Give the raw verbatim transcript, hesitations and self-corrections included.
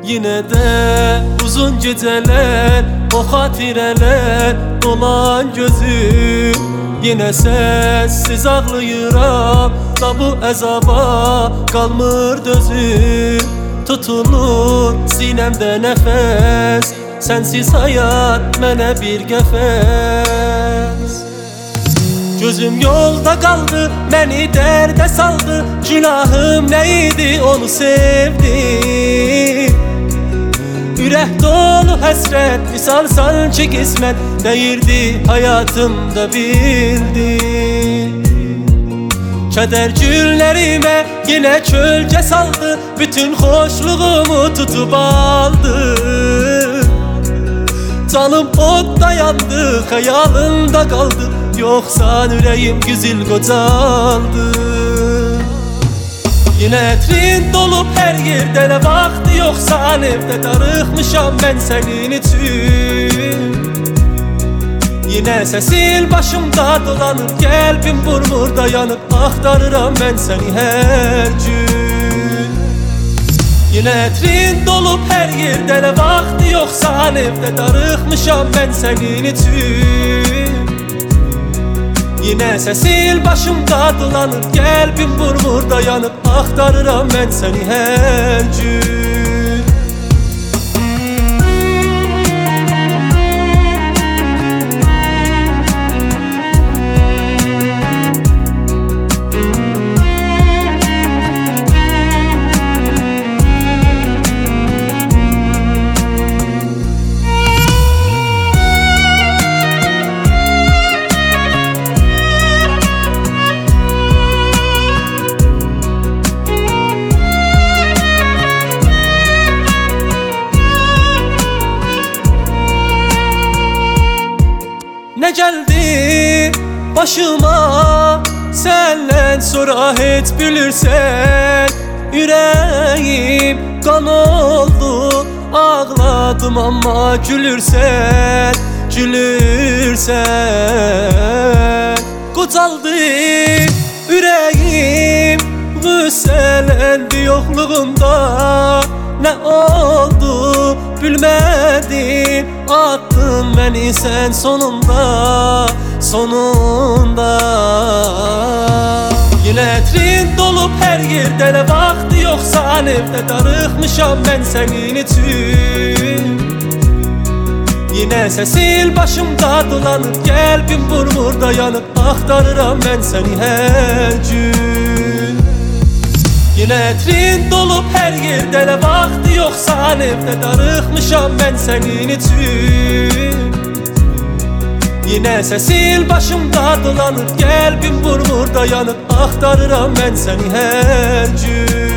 Yine de uzun geceler, o hatireler dolan gözüm. Yine sessiz ağlayıram da bu əzaba qalmır dözüm. Tutulur sinemde nefes, sensiz hayat mənə bir qəfəs. Gözüm yolda qaldı, məni dərdə saldı. Günahım neydi, onu sevdim. Ürək dolu həsrət, misal sanki qismət deyirdi, hayatımda bildim. Kədər güllərimə yenə kölgə saldı, bütün xoşluğumu tutub aldı. Canım odda yandı, xəyalımda qaldı, yoxsa ürəyim güzil qocaldı. Yine etrin dolub hər yerdə, nə vaxtı yoxsa evdə darıxmışam mən sənin üçün. Yine səsil başımda dolanır, qəlbim vurmur dayanıb, axtarıram mən səni hər gün. Yine etrin dolub hər yerdə, nə vaxtı yoxsa evdə darıxmışam mən sənin üçün. Yine səsil başımda dolanır, qəlbim vurmur dayanıb, axtarıram mən səni hər gün. Ne geldi başıma senden sonra hiç bilirsen. Yüreğim kan oldu, ağladım ama gülürsen, gülürsen. Kocaldı yüreğim, güsselendi yokluğumda. Ne oldu bilmedim, attın beni sen sonunda, sonunda. Yine etrin dolup her yerde, nə vaxtı yoxsa evdə darıxmışam mən sənin üçün. Yine səsil başımda dolanır, qəlbim vurmur dayanıb, axtarıram mən səni hər gün. Yine etrin dolub hər yerdə, nə vaxtı yoxsa evdə darıxmışam mən sənin üçün. Yine səsil başımda dolanır, qəlbim vurmur dayanıb, axtarıram mən səni hər gün.